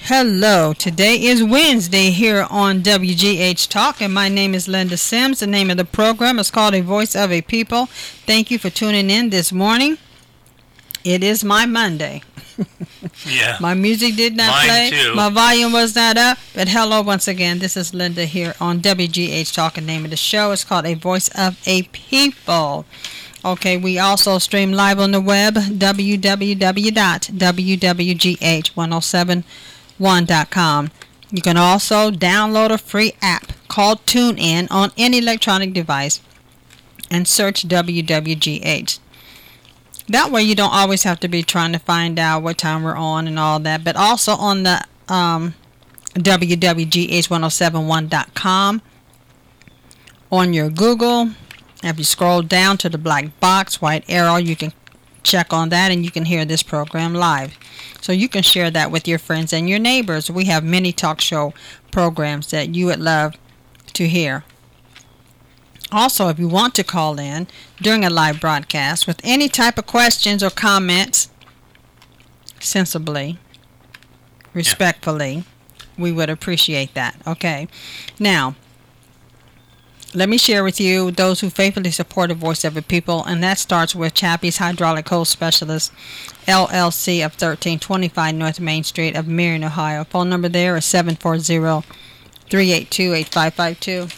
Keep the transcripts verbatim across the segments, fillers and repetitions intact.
Hello, today is Wednesday here on W G H Talk, and my name is Linda Sims. The name of the program is called A Voice of a People. Thank you for tuning in this morning. It is my Monday. Yeah. My music did not Mine play. too. My volume was not up. But hello once again. This is Linda here on W G H Talk. The name of the show is called A Voice of a People. Okay, we also stream live on the web, w w w dot w w g h one oh seven one dot com. You can also download a free app called TuneIn on any electronic device and search W W G H. That way you don't always have to be trying to find out what time we're on and all that. But also on the um, w w g h one oh seven one dot com on your Google. If you scroll down to the black box, white arrow, you can check on that and you can hear this program live. So you can share that with your friends and your neighbors. We have many talk show programs that you would love to hear. Also, if you want to call in during a live broadcast with any type of questions or comments, sensibly, respectfully, we would appreciate that. Okay. Now, let me share with you those who faithfully support the Voice of the People, and that starts with Chappie's Hydraulic Hose Specialist, L L C of thirteen twenty-five North Main Street of Marion, Ohio. Phone number there is seven four zero, three eight two, eight five five two.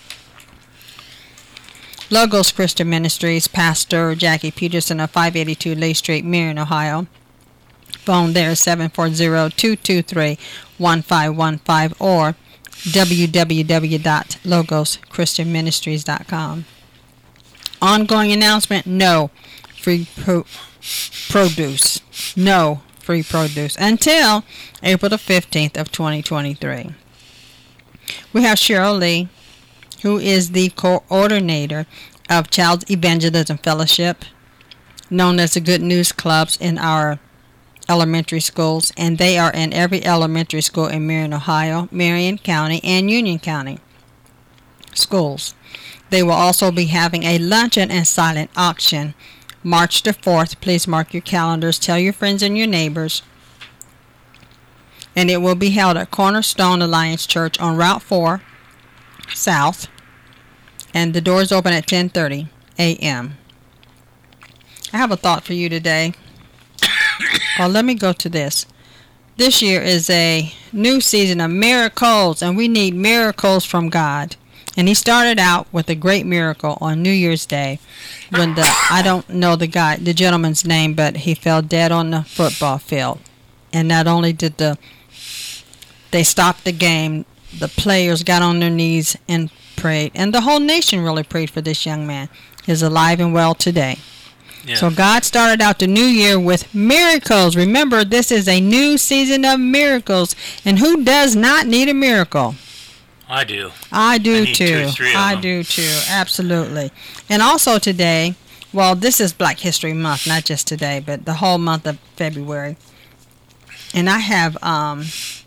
Logos Christian Ministries, Pastor Jackie Peterson of five eighty-two Lee Street, Marion, Ohio. Phone there is seven four zero, two two three, one five one five or w w w dot logos christian ministries dot com. Ongoing announcement, no free pro- produce. No free produce until April the fifteenth of twenty twenty-three. We have Cheryl Lee, who is the coordinator of Child Evangelism Fellowship, known as the Good News Clubs in our elementary schools, and they are in every elementary school in Marion, Ohio, Marion County, and Union County schools. They will also be having a luncheon and silent auction March the fourth. Please mark your calendars. Tell your friends and your neighbors. And it will be held at Cornerstone Alliance Church on Route four South, and the doors open at ten thirty a m I have a thought for you today. Well, let me go to this. This year is a new season of miracles, and we need miracles from God. And he started out with a great miracle on New Year's Day when the, I don't know the guy, the gentleman's name, but he fell dead on the football field. And not only did the, they stop the game, the players got on their knees and prayed, and the whole nation really prayed for this young man. He's alive and well today. Yeah. So God started out the new year with miracles. Remember, this is a new season of miracles. And who does not need a miracle? I do. I do I need too. Two or three of I them. do too. Absolutely. And also today, well, this is Black History Month, not just today, but the whole month of February. And I have um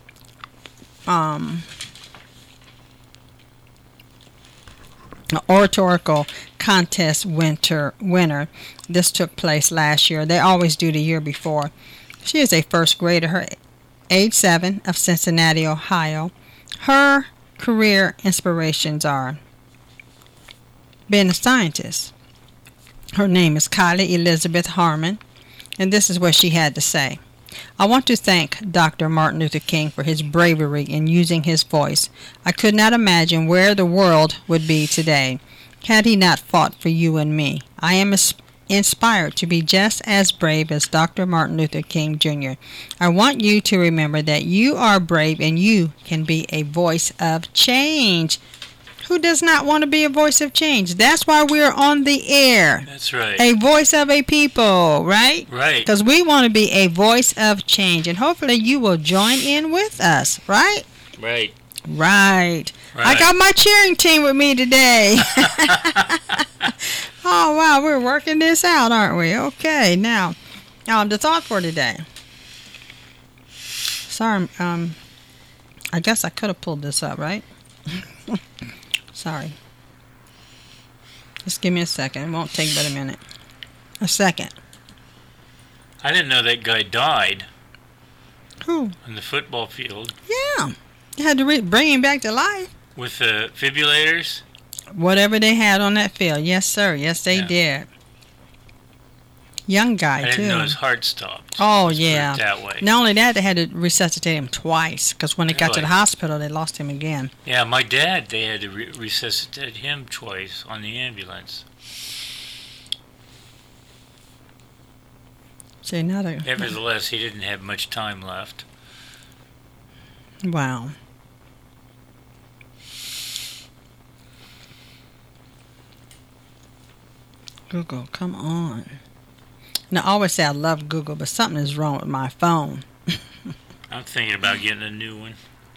um an oratorical contest winter winner. This took place last year. They always do the year before. She is a first grader, her age seven, of Cincinnati, Ohio. Her career inspirations are being a scientist. Her name is Kylie Elizabeth Harmon, and this is what she had to say. I want to thank Doctor Martin Luther King for his bravery in using his voice. I could not imagine where the world would be today had he not fought for you and me. I am inspired to be just as brave as Doctor Martin Luther King Junior I want you to remember that you are brave and you can be a voice of change. Who does not want to be a voice of change? That's why we're on the air. That's right. A voice of a people, right? Right. Because we want to be a voice of change, and hopefully you will join in with us, right? Right. Right. Right. I got my cheering team with me today. Oh, wow, we're working this out, aren't we? Okay, now, um, the thought for today. Sorry, um, I guess I could have pulled this up, right? Sorry. Just give me a second. It won't take but a minute. A second. I didn't know that guy died. Who? On the football field. Yeah. They had to re- bring him back to life. With the defibrillators? Whatever they had on that field. Yes, sir. Yes, they yeah. did. Young guy, I didn't too. know his heart stopped. Oh, yeah. That way. Not only that, they had to resuscitate him twice, because when they really? got to the hospital, they lost him again. Yeah, my dad, they had to re- resuscitate him twice on the ambulance. See, not a, Nevertheless, he didn't have much time left. Wow. Google, come on. Now, I always say I love Google, but something is wrong with my phone. I'm thinking about getting a new one.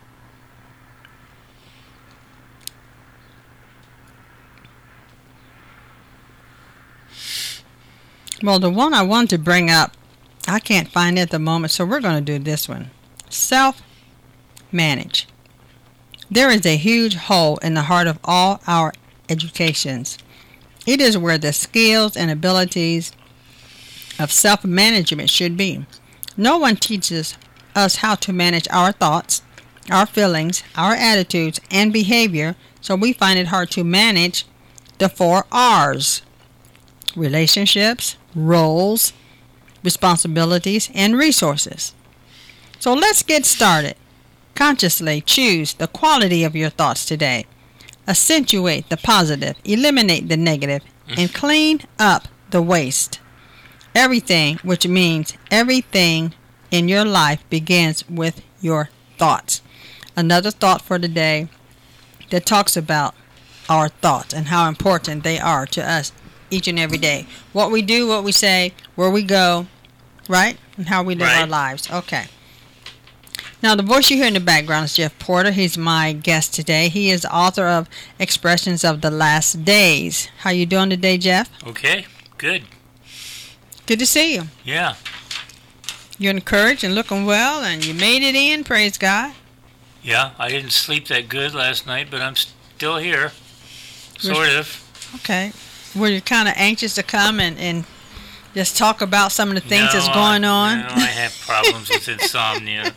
Well, the one I wanted to bring up, I can't find it at the moment, so we're going to do this one. Self-manage. There is a huge hole in the heart of all our educations. It is where the skills and abilities of self-management should be. No one teaches us how to manage our thoughts, our feelings, our attitudes, and behavior, so we find it hard to manage the four R's: relationships, roles, responsibilities, and resources. So let's get started. Consciously choose the quality of your thoughts today. Accentuate the positive, eliminate the negative, and clean up the waste. Everything, which means everything in your life, begins with your thoughts. Another thought for today that talks about our thoughts and how important they are to us each and every day. What we do, what we say, where we go, right? And how we live right. our lives. Okay. Now, the voice you hear in the background is Jeff Porter. He's my guest today. He is author of Expressions of the Last Days. How you doing today, Jeff? Okay, good. Good to see you. Yeah. You're encouraged and looking well, and you made it in. Praise God. Yeah, I didn't sleep that good last night, but I'm still here. Sort of. Okay. Were you kind of anxious to come and, and just talk about some of the things no, that's going on? No, I have problems with insomnia.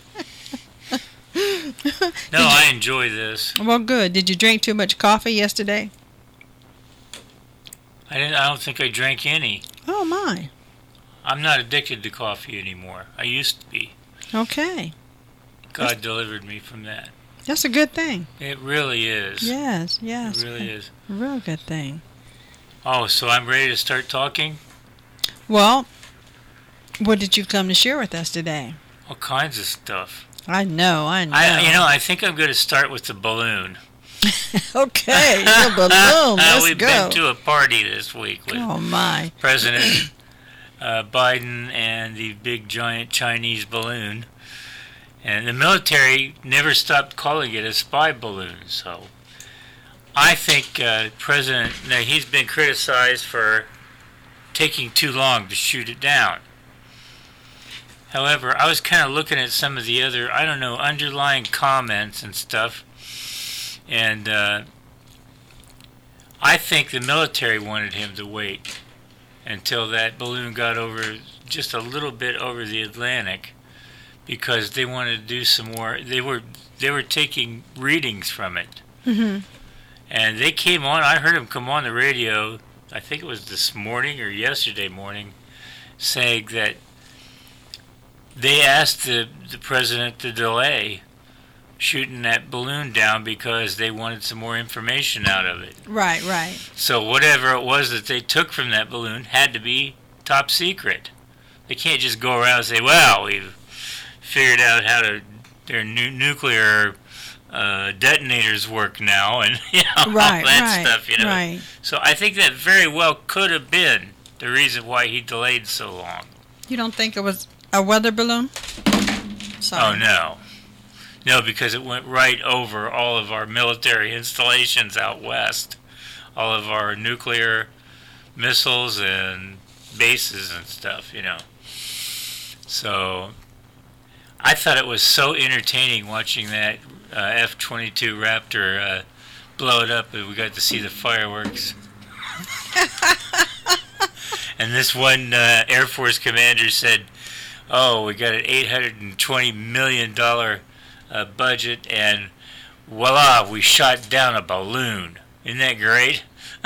No, I enjoy this. Well, good. Did you drink too much coffee yesterday? I didn't. I don't think I drank any. Oh, my. I'm not addicted to coffee anymore. I used to be. Okay. God that's, delivered me from that. That's a good thing. It really is. Yes, yes. It really is. A real good thing. Oh, so I'm ready to start talking? Well, what did you come to share with us today? All kinds of stuff. I know, I know. I, you know, I think I'm going to start with the balloon. Okay, the balloon. Let's We've go. been to a party this week with oh, my. President uh, Biden and the big giant Chinese balloon. And the military never stopped calling it a spy balloon. So I think uh, President, now he's been criticized for taking too long to shoot it down. However, I was kind of looking at some of the other, I don't know, underlying comments and stuff. And uh, I think the military wanted him to wait until that balloon got over, just a little bit over the Atlantic, because they wanted to do some more. They were they were taking readings from it. Mm-hmm. And they came on, I heard them come on the radio, I think it was this morning or yesterday morning, saying that they asked the, the president to delay shooting that balloon down because they wanted some more information out of it. Right, right. So whatever it was that they took from that balloon had to be top secret. They can't just go around and say, well, we've figured out how to their nu- nuclear uh, detonators work now, and you know, right, all that right, stuff. You know. Right. So I think that very well could have been the reason why he delayed so long. You don't think it was a weather balloon? Sorry. Oh, no. No, because it went right over all of our military installations out west. All of our nuclear missiles and bases and stuff, you know. So I thought it was so entertaining watching that uh, F twenty-two Raptor uh, blow it up, and we got to see the fireworks. And this one uh, Air Force commander said, oh, we got an eight hundred twenty million dollars uh, budget, and voila, we shot down a balloon. Isn't that great?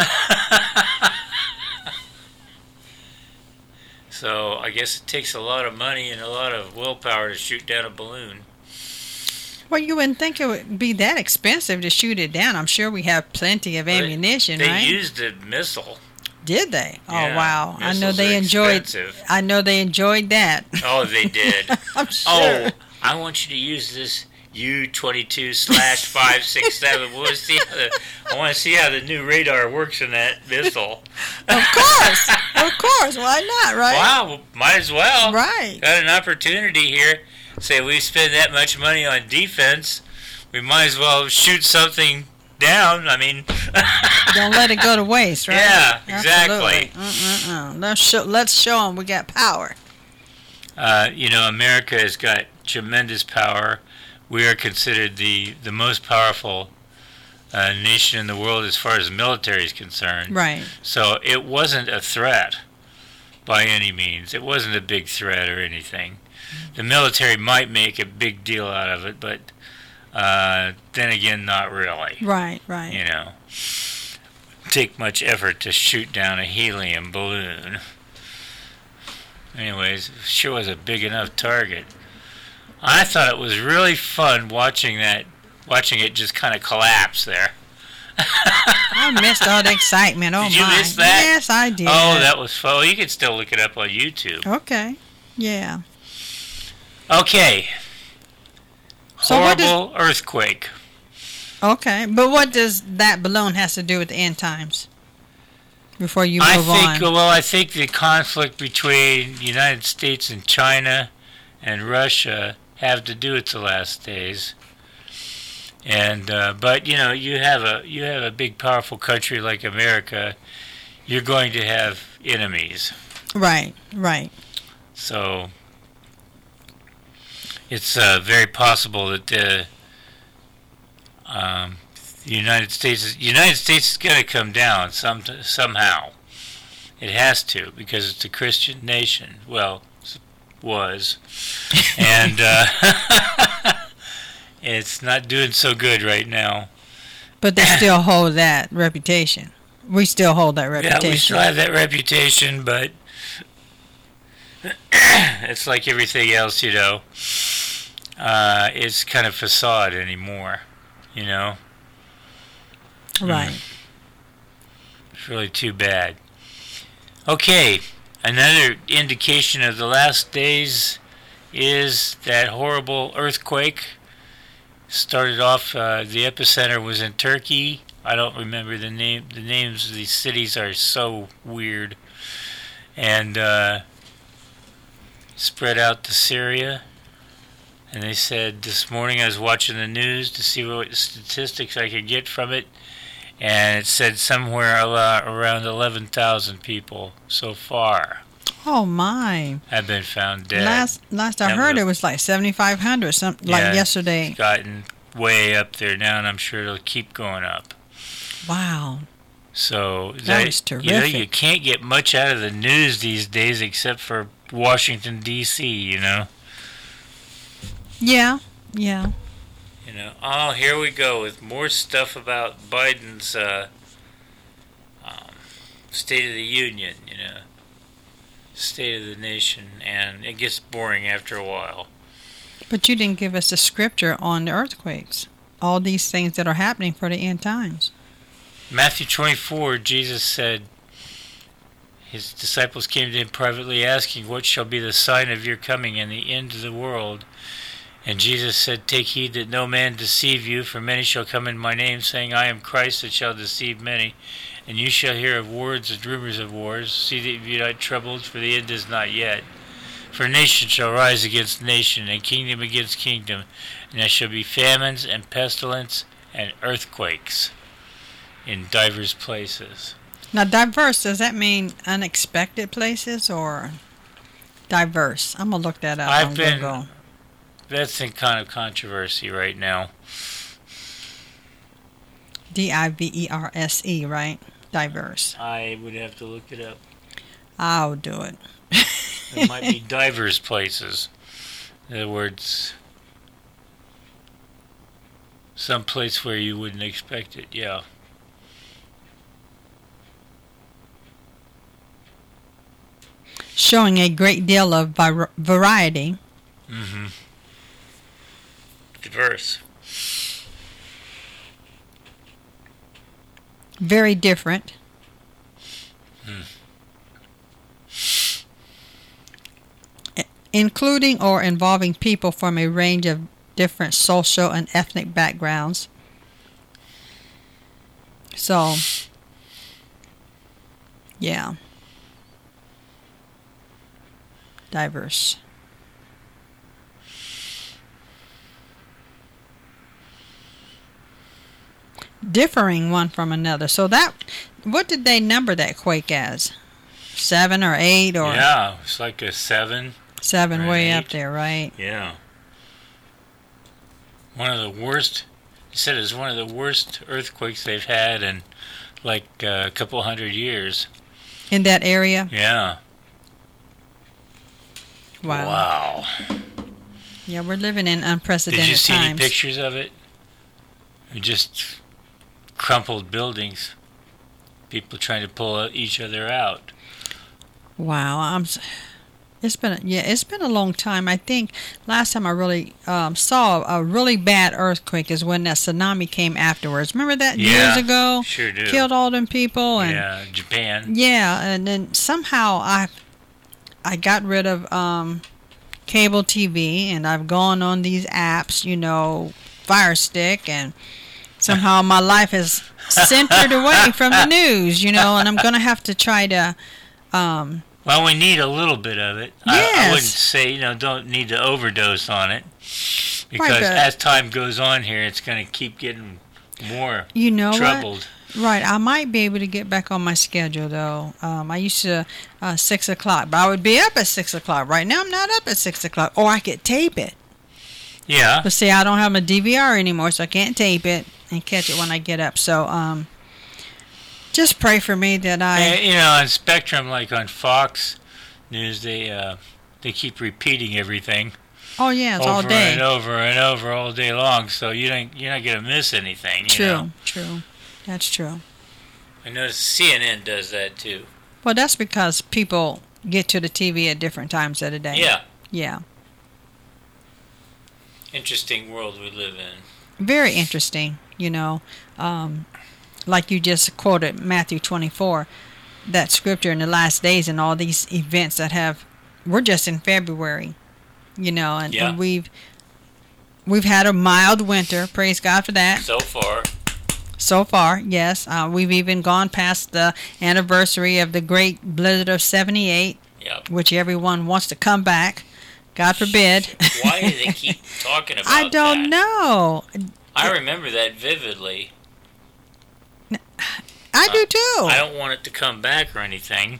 So I guess it takes a lot of money and a lot of willpower to shoot down a balloon. Well, you wouldn't think it would be that expensive to shoot it down. I'm sure we have plenty of ammunition, they, they right? They used a missile. Did they? Yeah, oh wow! I know missiles they are enjoyed. expensive. I know they enjoyed that. Oh, they did. I'm sure. Oh, I want you to use this U twenty-two slash five six seven. I want to see how the I want to see how the new radar works in that missile. Of course, of course. Why not? Right? Wow, might as well. Right. Got an opportunity here. Say we spend that much money on defense, we might as well shoot something down. I mean, don't let it go to waste, right? Yeah, exactly. Uh-uh-uh. Let's show, let's show them we got power. Uh, you know, America has got tremendous power. We are considered the, the most powerful uh, nation in the world as far as the military is concerned. Right. So it wasn't a threat by any means. It wasn't a big threat or anything. The military might make a big deal out of it, but uh, then again, not really. Right, right. You know, take much effort to shoot down a helium balloon. Anyways, it sure was a big enough target. I thought it was really fun watching that, watching it just kind of collapse there. I missed all the excitement. Oh, did you my. miss that? Yes, I did. Oh, that was fun. Well, you can still look it up on YouTube. Okay. Yeah. Okay. So what Horrible does, earthquake. Okay, but what does that balloon has to do with the end times? Before you I move think, on. well, I think the conflict between the United States and China and Russia have to do with the last days. And uh, but you know, you have a you have a big, powerful country like America. You're going to have enemies. Right. Right. So it's uh, very possible that the um, the United States is, United States is going to come down some somehow. It has to, because it's a Christian nation. Well, was, and uh, it's not doing so good right now. But they still hold that reputation. We still hold that reputation. Yeah, we still have that reputation, but it's like everything else, you know. Uh, it's kind of facade anymore, you know. Right. Mm. It's really too bad. Okay, another indication of the last days is that horrible earthquake. Started off, uh, the epicenter was in Turkey. I don't remember the name. The names of these cities are so weird. And uh, spread out to Syria. And they said this morning, I was watching the news to see what statistics I could get from it, and it said somewhere around eleven thousand people so far. Oh my! Have been found dead. Last last I That heard, was- it was like seventy-five hundred, something Yeah, like yesterday. It's gotten way up there now, and I'm sure it'll keep going up. Wow. So That was You know, terrific. you can't get much out of the news these days except for Washington D C. You know. Yeah. Yeah. You know. Oh, here we go with more stuff about Biden's uh, um, State of the Union. You know. State of the nation, and it gets boring after a while. But you didn't give us a scripture on the earthquakes. All these things that are happening for the end times. Matthew twenty-four, Jesus said, his disciples came to him privately asking, "What shall be the sign of your coming and the end of the world?" And Jesus said, "Take heed that no man deceive you, for many shall come in my name, saying, I am Christ, and shall deceive many. And you shall hear of wars and rumors of wars. See that you be not troubled, for the end is not yet. For nation shall rise against nation, and kingdom against kingdom, and there shall be famines and pestilence and earthquakes in divers places." Now, diverse, does that mean unexpected places or diverse? I'm going to look that up I've on been- Google. That's in kind of controversy right now. D I V E R S E, right? Diverse. I would have to look it up. I'll do it. There might be divers places. In other words, some place where you wouldn't expect it, yeah. Showing a great deal of var- variety. Mm-hmm. Diverse. Very different. Hmm. Including or involving people from a range of different social and ethnic backgrounds. So, yeah. Diverse. Differing one from another. So that, what did they number that quake as? Seven or eight or? Yeah, it's like a seven. Seven, way eight. up there, right? Yeah. One of the worst, he said it's one of the worst earthquakes they've had in like uh, a couple hundred years. In that area? Yeah. Wow. Wow. Yeah, we're living in unprecedented times. Did you see times. any pictures of it? Just crumpled buildings. People trying to pull each other out. Wow. I'm. It's been yeah. It's been a long time. I think last time I really um, saw a really bad earthquake is when that tsunami came afterwards. Remember that yeah, years ago? Sure do. Killed all them people. And, yeah, Japan. Yeah, and then somehow I I got rid of um, cable T V and I've gone on these apps, you know, Fire Stick, and somehow my life is centered away from the news, you know, and I'm going to have to try to. Um, well, we need a little bit of it. Yes. I, I wouldn't say, you know, don't need to overdose on it. Because right, as time goes on here, it's going to keep getting more you know troubled. What? Right. I might be able to get back on my schedule, though. Um, I used to, uh, six o'clock, but I would be up at six o'clock. Right now, I'm not up at six o'clock. Or I could tape it. Yeah. But see, I don't have my D V R anymore, so I can't tape it and catch it when I get up. So, um, just pray for me that I... And, you know, on Spectrum, like on Fox News, they uh, they keep repeating everything. Oh, yeah, it's over all day. and over and over all day long, so you don't, you're not going to miss anything. You true, know? true. That's true. I notice C N N does that, too. Well, that's because people get to the T V at different times of the day. Yeah. Yeah. Interesting world we live in. Very interesting, you know. Um, like you just quoted Matthew twenty-four, that scripture in the last days and all these events that have, we're just in February, you know, and, yeah. and we've we've had a mild winter. Praise God for that. So far. So far, yes. Uh, we've even gone past the anniversary of the great blizzard of seventy-eight, yep. which everyone wants to come back. God forbid. Why do they keep talking about I don't that? know. I remember that vividly. I uh, do too. I don't want it to come back or anything.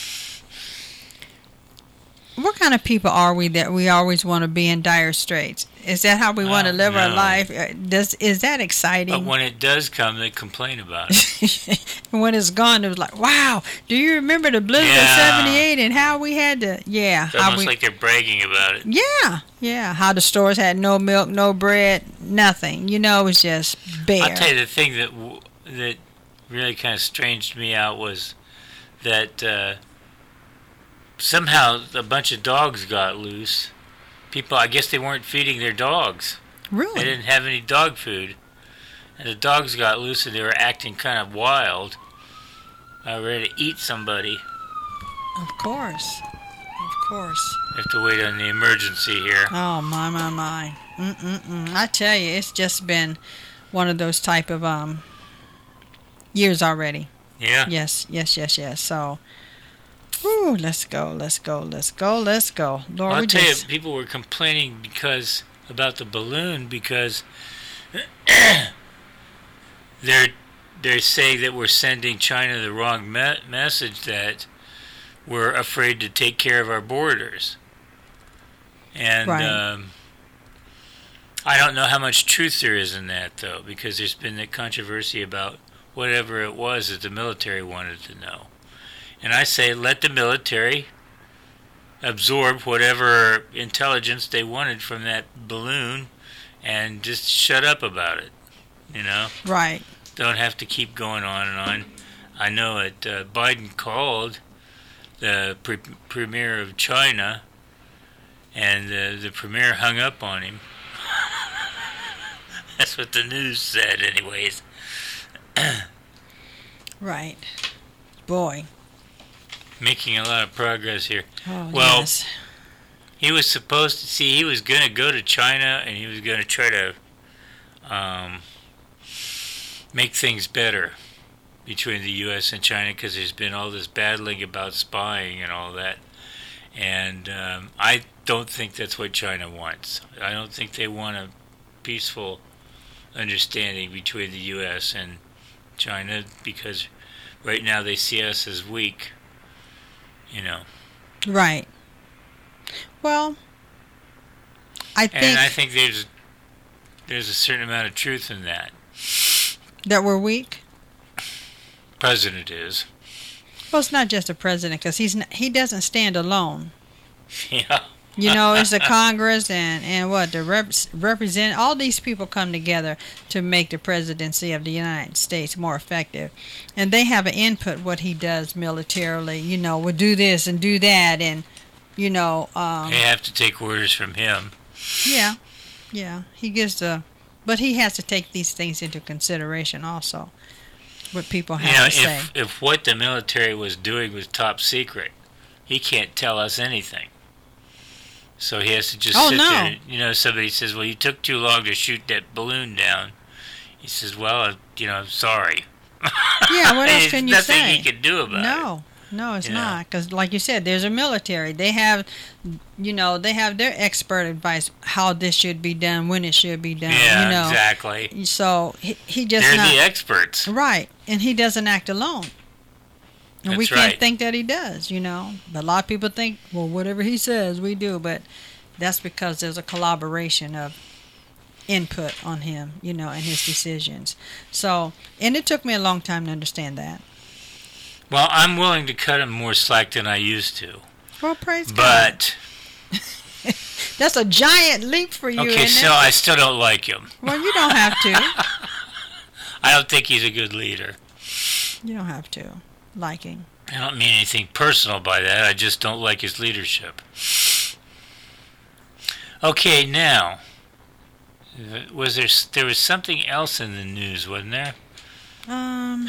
What kind of people are we that we always want to be in dire straits? Is that how we want to live our know. life? Does is that exciting? But when it does come, they complain about it. When it's gone, it was like, wow, do you remember the blizzard of Yeah. seventy-eight and how we had to, yeah. It's how almost we, like they're bragging about it. yeah, yeah. How the stores had no milk, no bread, nothing. You know, it was just bare. I'll tell you the thing that w- that really kind of stranged me out was that uh, somehow a bunch of dogs got loose. People, I guess they weren't feeding their dogs. Really? They didn't have any dog food. And the dogs got loose and they were acting kind of wild. Uh, ready to eat somebody. Of course. Of course. We have to wait on the emergency here. Oh, my, my, my. Mm-mm-mm. I tell you, it's just been one of those type of um years already. Yeah. Yes, yes, yes, yes. So, whew, let's go, let's go, let's go, let's go. Lord, Well, I'll we tell just... you, people were complaining because about the balloon because they're they're saying that we're sending China the wrong me- message that we're afraid to take care of our borders. And Right. um, I don't know how much truth there is in that, though, because there's been that controversy about whatever it was that the military wanted to know. And I say, let the military absorb whatever intelligence they wanted from that balloon and just shut up about it, you know? Right. Don't have to keep going on and on. I know it. Uh, Biden called the pre- premier of China, and uh, the premier hung up on him. That's what the news said, anyways. Right. Boy. Making a lot of progress here. Oh, well, yes. He was supposed to see. He was going to go to China, and he was going to try to um, make things better between the U S and China, because there's been all this battling about spying and all that. And um, I don't think that's what China wants. I don't think they want a peaceful understanding between the U S and China, because right now they see us as weak, you know. Right. Well, I think... And I think there's there's a certain amount of truth in that. That we're weak? President is. Well, it's not just the president, because he's not, he doesn't stand alone. Yeah. You know, it's the Congress and, and what, the rep, represent, all these people come together to make the presidency of the United States more effective. And they have an input what he does militarily. You know, we'll do this and do that, and, you know... Um, they have to take orders from him. Yeah, yeah. He gives the... But he has to take these things into consideration also, what people have you know, to say. If, if what the military was doing was top secret, he can't tell us anything. So he has to just oh, sit no. there. You know, somebody says, well, you took too long to shoot that balloon down. He says, well, uh, you know, I'm sorry. Yeah, what else can you nothing say? Nothing he can do about no, it. No, it's you not. Because like you said, there's a military. They have, you know, they have their expert advice how this should be done, when it should be done. Yeah, you know? exactly. So he, he just They're not... the experts. Right, and he doesn't act alone. And That's we can't right. think that he does, you know. But a lot of people think, well, whatever he says, we do. But that's because there's a collaboration of input on him, you know, and his decisions. So, and it took me a long time to understand that. Well, I'm willing to cut him more slack than I used to. Well, praise but, God. That's a giant leap for you, okay, isn't so it? I still don't like him. Well, you don't have to. I don't think he's a good leader. You don't have to. Liking. I don't mean anything personal by that. I just don't like his leadership. Okay, now, was there there was something else in the news, wasn't there? Um,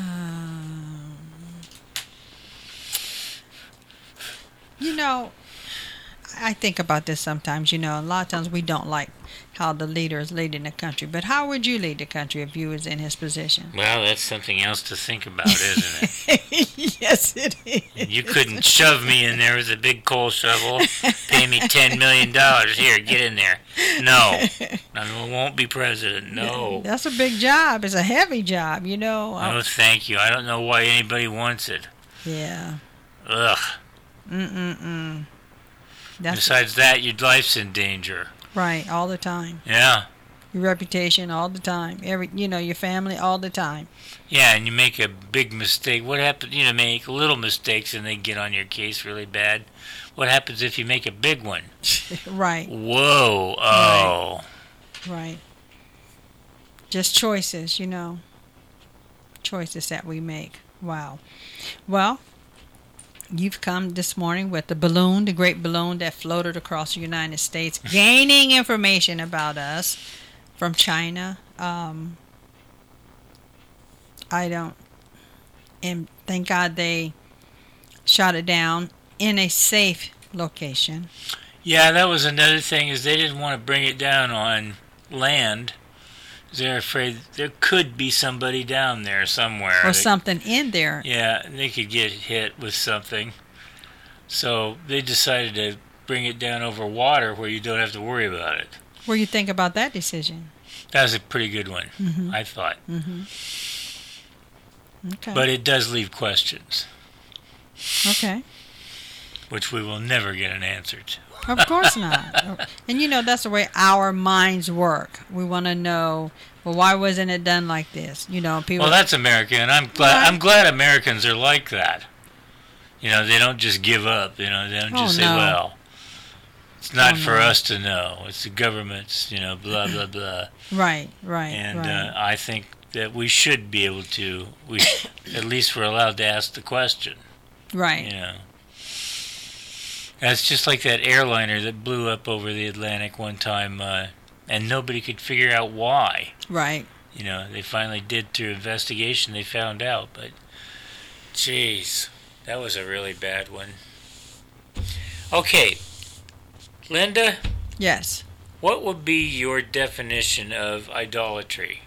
you know, I think about this sometimes. You know, a lot of times we don't like how the leader is leading the country. But how would you lead the country if you was in his position? Well, that's something else to think about, isn't it? Yes, it is. You couldn't shove me in there with a big coal shovel, pay me ten million dollars. Here, get in there. No. I won't be president. No. That's a big job. It's a heavy job, you know. No, thank you. I don't know why anybody wants it. Yeah. Ugh. Mm-mm-mm. That's Besides that, your life's in danger. right, all the time. Yeah. Your reputation all the time. Every, you know, your family all the time. Yeah, and you make a big mistake. What happens, you know, make little mistakes and they get on your case really bad. What happens if you make a big one? Right. Whoa. Oh. Right. Right. Just choices, you know. Choices that we make. Wow. Well, you've come this morning with the balloon, the great balloon that floated across the United States, gaining information about us from China. Um, I don't, and thank God they shot it down in a safe location. Yeah, that was another thing, is they didn't want to bring it down on land. They're afraid there could be somebody down there somewhere. Or They- something in there. Yeah, they could get hit with something. So they decided to bring it down over water where you don't have to worry about it. What do you think about that decision? That was a pretty good one, Mm-hmm. I thought. Mm-hmm. Okay. But it does leave questions, Okay. which we will never get an answer to. Of course not. And you know, that's the way our minds work. We want to know, well, why wasn't it done like this? You know, people. Well, that's American, and I'm glad. Right. I'm glad Americans are like that. You know, they don't just give up. You know, they don't just Oh, say, no. well, it's not Oh, for no. us to know. It's the government's, you know, blah, blah, blah. Right, right, And right. uh, I think that we should be able to, we at least we're allowed to ask the question, right. you know. That's just like that airliner that blew up over the Atlantic one time, uh, and nobody could figure out why. Right. You know, they finally did through investigation, they found out, but jeez, that was a really bad one. Okay, Linda, Yes. what would be your definition of idolatry?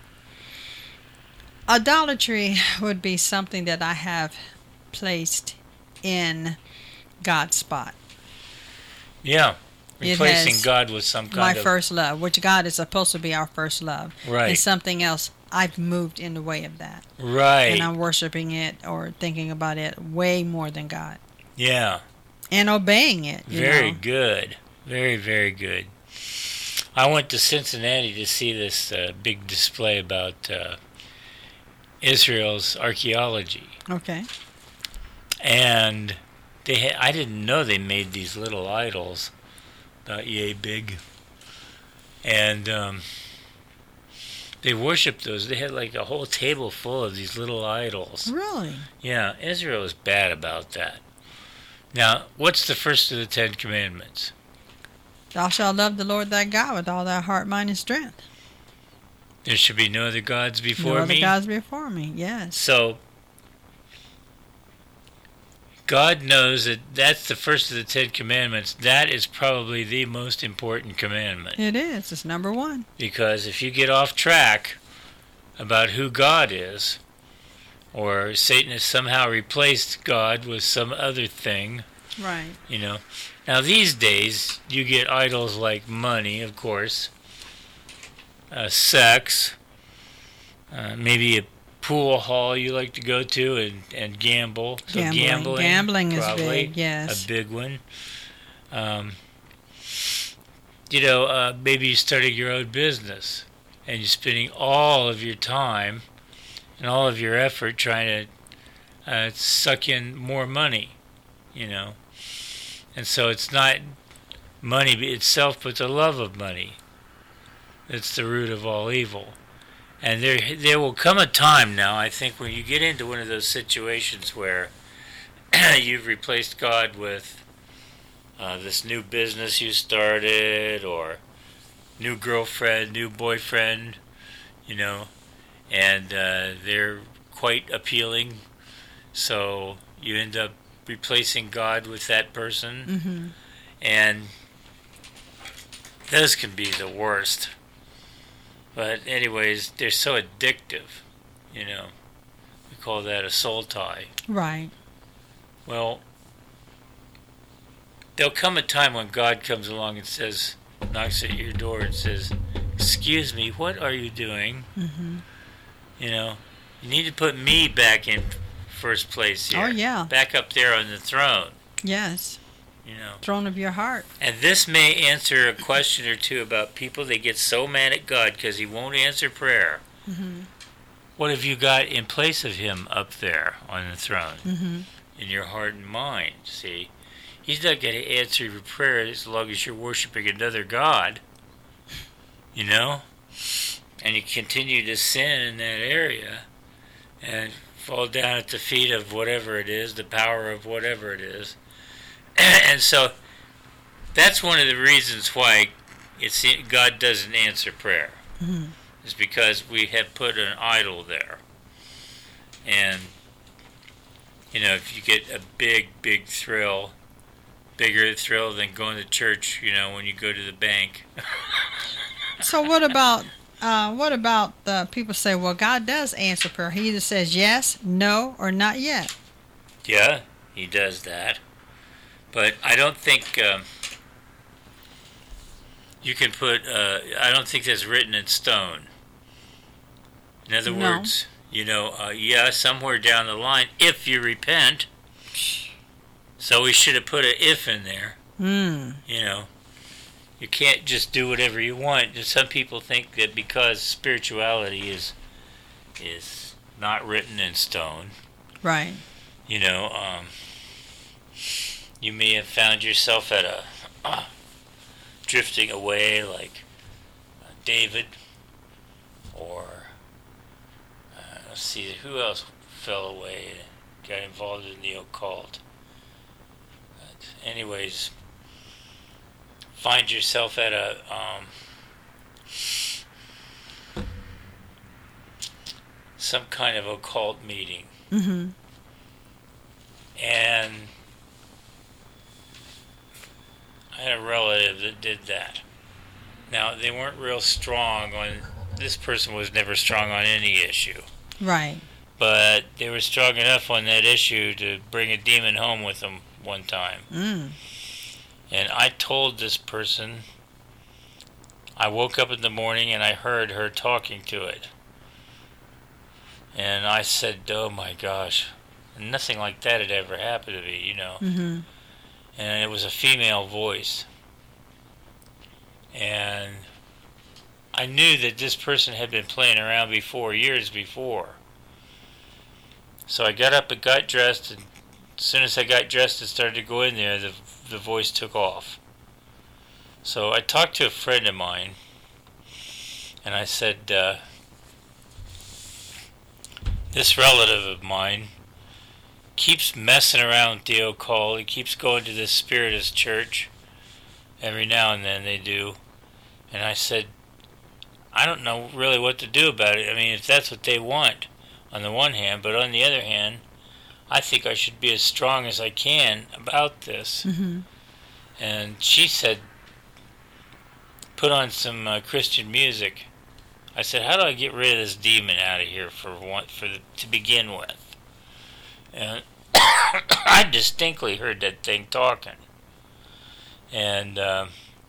Idolatry would be something that I have placed in God's spot. Yeah, It replacing has God with some kind My of... first love, which God is supposed to be our first love. Right. And something else, I've moved in the way of that. Right, And I'm worshiping it or thinking about it way more than God. yeah, And obeying it. You very know? good, very, very good. I went to Cincinnati to see this uh, big display about uh, Israel's archaeology. Okay. And they had, I didn't know they made these little idols about yay big. And um, they worshipped those. They had like a whole table full of these little idols. Really? Yeah, Israel is bad about that. Now, what's the first of the Ten Commandments? Thou shalt love the Lord thy God with all thy heart, mind, and strength. There should be no other gods before no other me. gods before me, yes. So, God knows that that's the first of the Ten Commandments. That is probably the most important commandment. It is. It's number one. Because if you get off track about who God is, or Satan has somehow replaced God with some other thing, Right. you know. Now these days, you get idols like money, of course, uh, sex, uh, maybe a pool hall you like to go to and, and gamble. So Gambling. gambling, Gambling is probably big, yes. a big one. Um, you know, uh, maybe you're starting your own business and you're spending all of your time and all of your effort trying to uh, suck in more money, you know. And so it's not money itself, but the love of money. That's the root of all evil. And there there will come a time now, I think, when you get into one of those situations where you've replaced God with uh, this new business you started, or new girlfriend, new boyfriend, you know, and uh, they're quite appealing. So you end up replacing God with that person. Mm-hmm. And those can be the worst. But anyways, they're so addictive, you know. We call that a soul tie. Right. Well, there'll come a time when God comes along and says, knocks at your door and says, excuse me, what are you doing? Mm-hmm. You know, you need to put me back in first place here. Oh, yeah. Back up there on the throne, Yes. you know. Throne of your heart. And this may answer a question or two about people that get so mad at God because he won't answer prayer. Mm-hmm. What have you got in place of him up there on the throne? Mm-hmm. In your heart and mind, see? He's not going to answer your prayer as long as you're worshiping another God, you know? And you continue to sin in that area and fall down at the feet of whatever it is, the power of whatever it is. And so that's one of the reasons why it's God doesn't answer prayer. Mm-hmm. Is because we have put an idol there. And, you know, if you get a big, big thrill, bigger thrill than going to church, you know, when you go to the bank. So what about uh, what about the people say, well, God does answer prayer. He either says yes, no, or not yet. Yeah, he does that. But I don't think um, you can put, uh, I don't think that's written in stone. In other No. words, you know, uh, yeah, somewhere down the line, if you repent. So we should have put an if in there. Mm. You know, you can't just do whatever you want. Some people think that because spirituality is is not written in stone, Right. you know, um, You may have found yourself at a uh, drifting away like uh, David, or uh, let's see, who else fell away and got involved in the occult. But anyways, find yourself at a um, some kind of occult meeting. Mm-hmm. And I had a relative that did that. Now, they weren't real strong on, this person was never strong on any issue. Right. But they were strong enough on that issue to bring a demon home with them one time. Mm. And I told this person, I woke up in the morning and I heard her talking to it. And I said, oh my gosh, nothing like that had ever happened to me, you know. Mm-hmm. And it was a female voice. And I knew that this person had been playing around before, years before. So I got up and got dressed, and as soon as I got dressed and started to go in there, the, the voice took off. So I talked to a friend of mine, and I said, uh, this relative of mine keeps messing around with the occult. He keeps going to this Spiritist church. Every now and then they do. And I said, I don't know really what to do about it. I mean, if that's what they want, on the one hand, but on the other hand, I think I should be as strong as I can about this. Mm-hmm. And she said, put on some uh, Christian music. I said, how do I get rid of this demon out of here for one, for the, to begin with? And I distinctly heard that thing talking. And uh,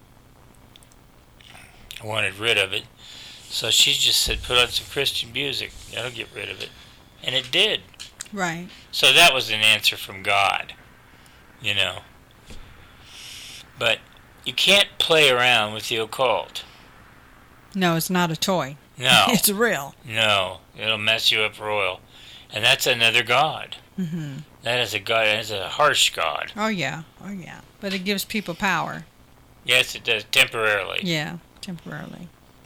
I wanted rid of it. So she just said, put on some Christian music. That'll get rid of it. And it did. Right. So that was an answer from God, you know. But you can't play around with the occult. No, it's not a toy. No. It's real. No. It'll mess you up royal. And that's another God. Mm-hmm. That is a God. That is a harsh God. Oh, yeah. Oh, yeah. But it gives people power. Yes, it does, temporarily. Yeah, temporarily.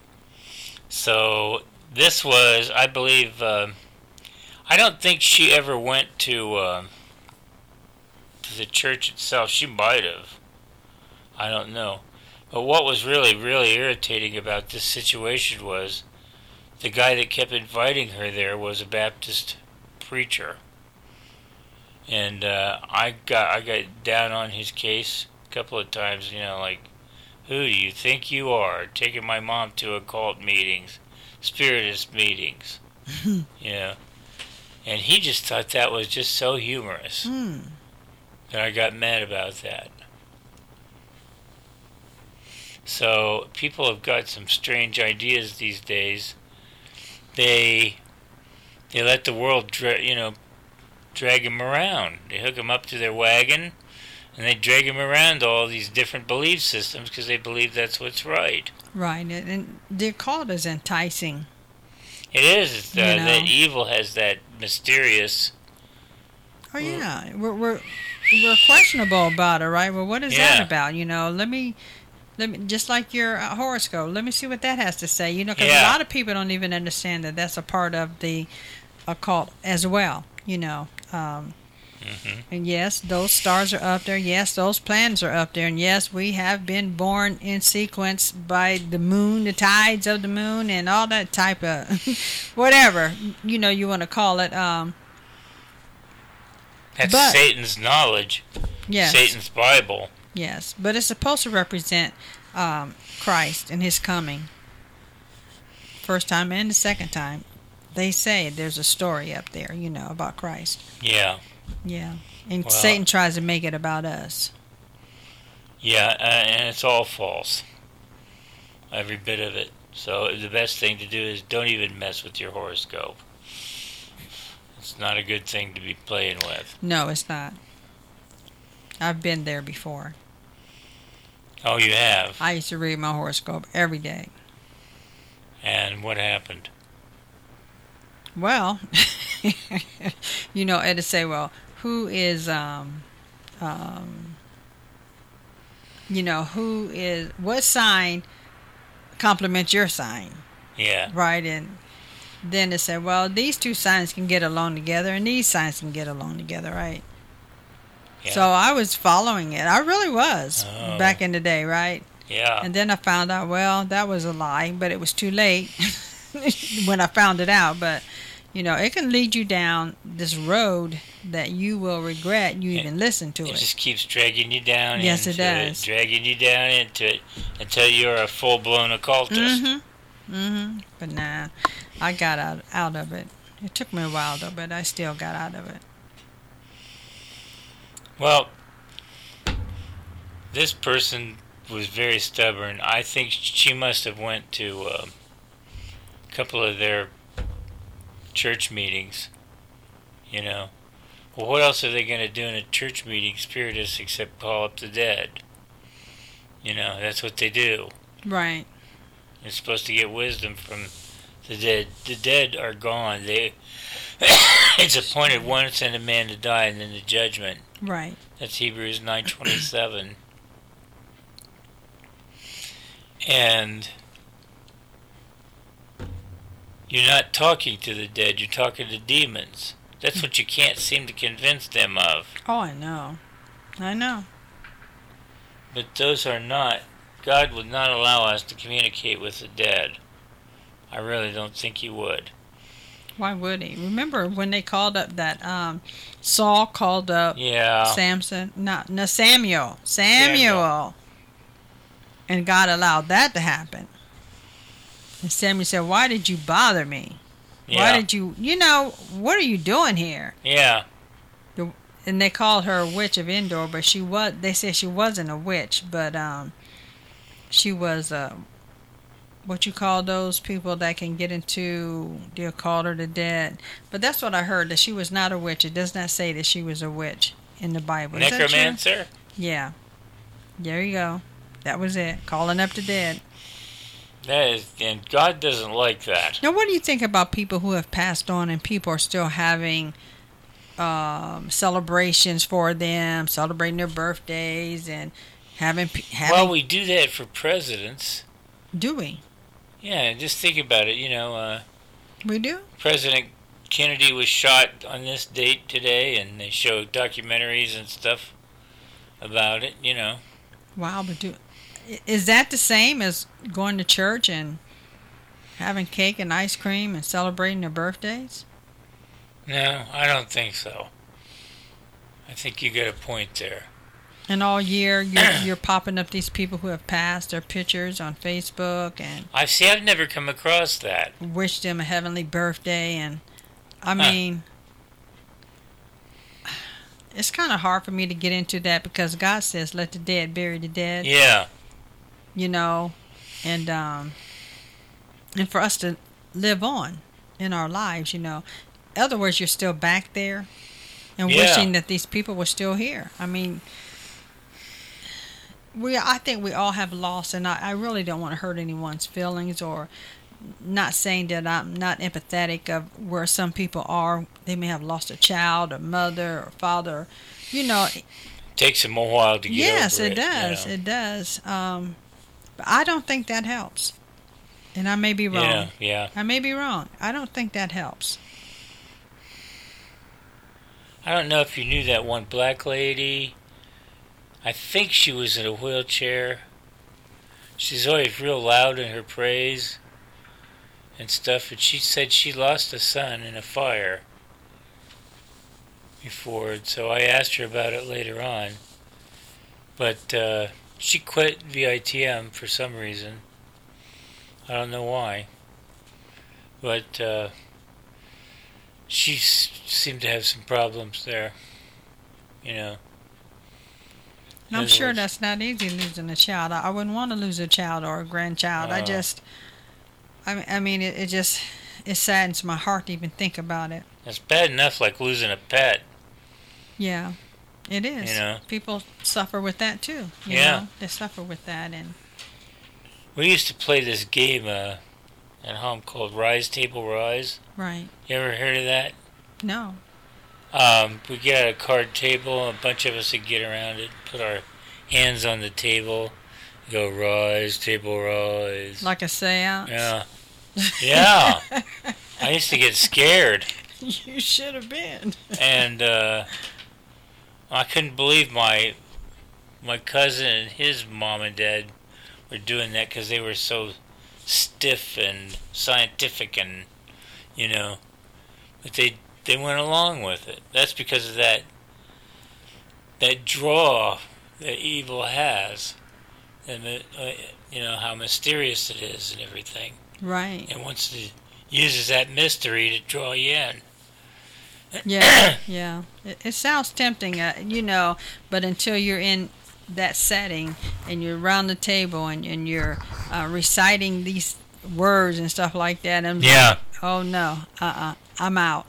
So this was, I believe, uh, I don't think she ever went to, uh, to the church itself. She might have. I don't know. But what was really, really irritating about this situation was the guy that kept inviting her there was a Baptist preacher. And uh, I got I got down on his case a couple of times, you know, like, who do you think you are, taking my mom to occult meetings, Spiritist meetings, you know? And he just thought that was just so humorous Mm. that I got mad about that. So people have got some strange ideas these days. They they let the world, dra- you know, drag them around. They hook them up to their wagon, and they drag them around to all these different belief systems because they believe that's what's right. Right. And, and the occult is enticing. It is. It's, uh, You know. that evil has that mysterious. Oh, yeah. We're, we're, we're questionable about it, right? Well, what is Yeah. that about? You know, let me... Let me, just like your uh, horoscope, let me see what that has to say. You know, because Yeah. a lot of people don't even understand that that's a part of the occult as well. You know, um, Mm-hmm. and yes, those stars are up there. Yes, those planets are up there. And yes, we have been born in sequence by the moon, the tides of the moon, and all that type of whatever you know you want to call it. Um, That's But- Satan's knowledge. yes, Satan's Bible. yes, but it's supposed to represent um, Christ and His coming. First time and the second time. They say there's a story up there, you know, about Christ. Yeah. Yeah. And Well- Satan tries to make it about us. Yeah, uh, and it's all false. Every bit of it. So the best thing to do is don't even mess with your horoscope. It's not a good thing to be playing with. No, it's not. I've been there before. Oh, you have? I used to read my horoscope every day. And what happened? Well, you know, Ed'd say, well, who is um, um, you know, who is, what sign complements your sign, Yeah. right? And then it said, well, these two signs can get along together, and these signs can get along together, right? Yeah. So I was following it. I really was Oh. back in the day, right? Yeah. And then I found out, well, that was a lie, but it was too late when I found it out. But, you know, it can lead you down this road that you will regret you even listened to It it. just keeps dragging you down Yes, into it does. dragging you down into it until you're a full-blown occultist. Mm-hmm. Mm-hmm. But nah, I got out, out of it. It took me a while, though, but I still got out of it. Well, this person was very stubborn. I think she must have went to uh, a couple of their church meetings, you know. Well, what else are they going to do in a church meeting, spiritists, except call up the dead? You know, that's what they do. Right. You're supposed to get wisdom from the dead. The dead are gone. They it's appointed once in a man to die, and then the judgment. Right. That's Hebrews nine twenty-seven. And you're not talking to the dead, you're talking to demons. That's what you can't seem to convince them of. Oh, I know. I know. But those are not, God would not allow us to communicate with the dead. I really don't think he would. Why would he? Remember when they called up that um, Saul called up Yeah. Samson? Not no Samuel. Samuel. Samuel. And God allowed that to happen. And Samuel said, "Why did you bother me? Yeah. Why did you? You know what are you doing here?" Yeah. The, and they called her a witch of Endor, but she was. They said she wasn't a witch, but um, she was a. What you call those people that can get into the occult or the dead. But that's what I heard, that she was not a witch. It does not say that she was a witch in the Bible. Is that true? Necromancer? Yeah. There you go. That was it. Calling up the dead. That is, and God doesn't like that. Now, what do you think about people who have passed on and people are still having um, celebrations for them, celebrating their birthdays and having... having Well, we do that for presidents. Do we? Yeah, just think about it. You know, uh, We do? President Kennedy was shot on this date today, and they show documentaries and stuff about it, you know. Wow, but do... Is that the same as going to church and having cake and ice cream and celebrating their birthdays? No, I don't think so. I think you got a point there. And all year you're, you're popping up these people who have passed, their pictures on Facebook, and I see. I've never come across that. wish them a heavenly birthday. And I Huh. mean, it's kind of hard for me to get into that because God says, "Let the dead bury the dead." Yeah, You know, and um, and for us to live on in our lives, you know. In other words, you're still back there, and Yeah. wishing that these people were still here. I mean, we I think we all have lost, and I, I really don't want to hurt anyone's feelings, or not saying that I'm not empathetic of where some people are. They may have lost a child, a mother, or father. You know, takes them a while to get yes, over it it. does. You know? It does. Um, but I don't think that helps, and I may be wrong. Yeah, yeah. I may be wrong. I don't think that helps. I don't know if you knew that one black lady. I think she was in a wheelchair. She's always real loud in her praise and stuff, and she said she lost a son in a fire before, and so I asked her about it later on. But uh, she quit V I T M for some reason. I don't know why. But uh, she s- seemed to have some problems there, you know. And I'm In other sure words- that's not easy, losing a child. I, I wouldn't want to lose a child or a grandchild. I Oh. just, I mean, I mean, it, it just, it saddens my heart to even think about it. It's bad enough like losing a pet. Yeah, it is. You know. People suffer with that too. You Yeah. know? They suffer with that, and We used to play this game uh, at home called Rise Table Rise. right. You ever heard of that? No. Um, we get a card table. A bunch of us would get around it, put our hands on the table, go rise, table rise. Like a seance? Yeah. Yeah. I used to get scared. You should have been. And uh, I couldn't believe my my cousin and his mom and dad were doing that because they were so stiff and scientific, and you know, but they they went along with it. That's because of that that draw that evil has, and the, uh, you know how mysterious it is and everything. Right. And wants to uses that mystery to draw you in. Yeah, yeah. It, it sounds tempting, uh, you know, but until you're in that setting and you're around the table and, and you're uh, reciting these words and stuff like that, and yeah. Oh no, uh-uh, I'm out.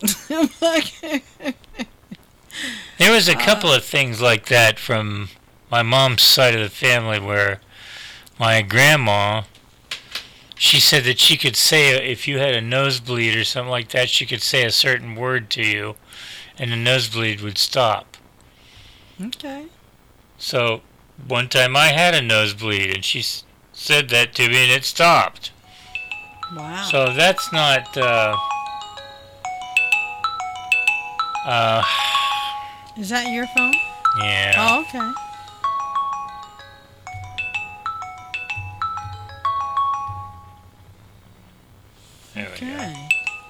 There was a couple uh, of things like that from my mom's side of the family where my grandma, she said that she could say, if you had a nosebleed or something like that, she could say a certain word to you, and the nosebleed would stop. Okay. So, one time I had a nosebleed, and she s- said that to me, and it stopped. Wow. So, that's not, uh... Uh... Is that your phone? Yeah. Oh, okay. There we go. Okay.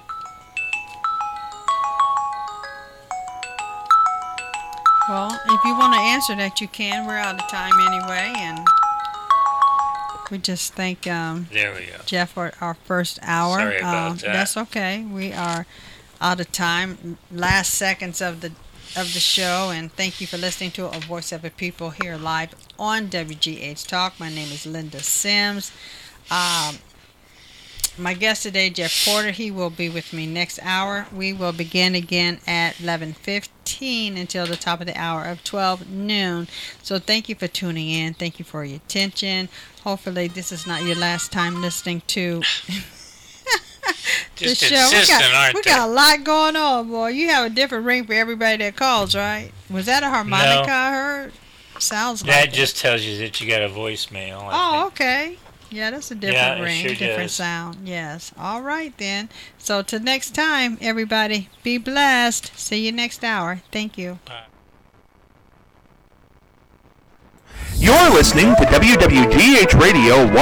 Well, if you want to answer that, you can. We're out of time anyway, and we just thank um, there we go. Jeff for our first hour. Sorry about um, that. That's okay. We are out of time. Last seconds of the of the show, and thank you for listening to A Voice of the People here live on W G H Talk. My name is Linda Sims. Um, my guest today, Jeff Porter, he will be with me next hour. We will begin again at eleven fifteen until the top of the hour of twelve noon. So thank you for tuning in. Thank you for your attention. Hopefully this is not your last time listening to Just the show. insistent, we got, aren't we they? got a lot going on, boy. You have a different ring for everybody that calls, right? Was that a harmonica No. I heard? Sounds like That it. just tells you that you got a voicemail. I Oh, think. okay. Yeah, that's a different Yeah, it ring, sure different does. sound. Yes. All right, then. So, till next time, everybody, be blessed. See you next hour. Thank you. Bye. You're listening to W W G H Radio